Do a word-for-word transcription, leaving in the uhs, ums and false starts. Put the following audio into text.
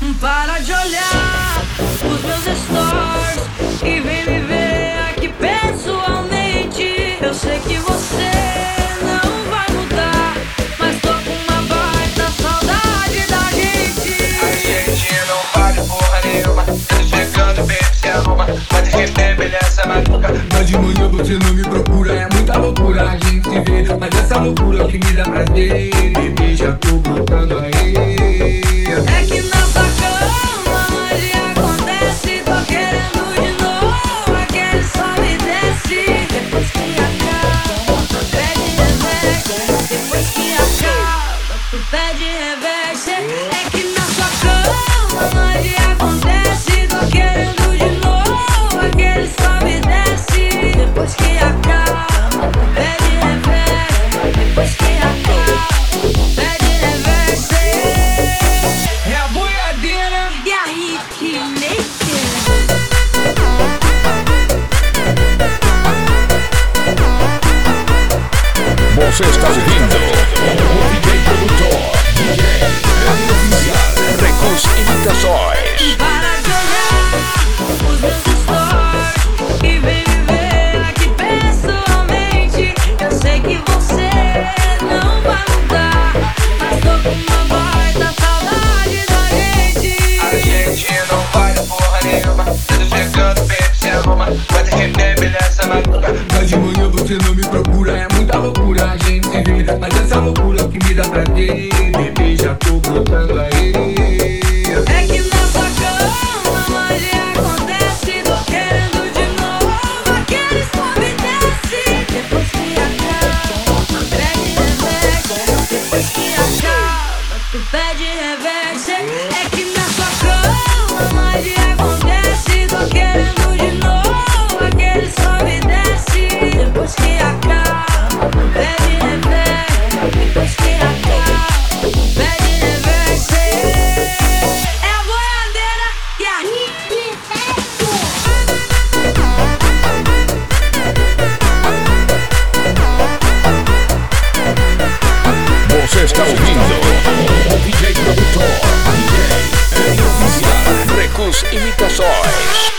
Para de olhar os meus stories e vem me ver aqui pessoalmente. Eu sei que você não vai mudar, mas tô com uma baita saudade da gente. A gente não vale porra nenhuma. Eu tô chegando, baby, se arruma. Pode esquecer, beleza, maluca. Mas de manhã você não me procura, é muita loucura a gente se vê. Mas essa loucura é o que me dá prazer. Bebê, já tô brotando aí. É que nessa cama onde acontece, tô querendo de novo aquele sobe e desce. Depois que acaba, tu pede reverse. Depois que acaba, tu pede reverse. É que nessa cama onde acontece, tô querendo de novo aquele sobe e desce. Depois que acaba, tu pede reverse. Depois que acaba, tu pede reverse. É a boiadeira E aí, que naked? Você está ouvindo o D J produtor D J Oficial Recus Imitações. Para de olhar os meus stories e vem me ver aqui pessoalmente. Eu sei que você não vai mudar, mas tô com uma baita saudade da gente. A gente não vale porra nenhuma. Eu tô chegando, baby, se arruma. Pode esquecer, beleza, maluca. Mas de manhã você não me procura, é muita loucura a gente se vê. Mas essa loucura é o que me dá prazer. Bebê, já tô brotando aí. É que nessa cama onde acontece, tô querendo de novo aquele sobe e desce. Depois que acaba, tu pede reverse. Depois que acaba, tu pede reverse. É que nessa cama onde acontece, tô querendo de novo aquele sobe e desce. Depois que acaba, tu pede reverse. Depois que acaba, tu pede reverse. É a boiadeira e a Rick Você está ouvindo o D J produtor D J Oficial Recus Imitações.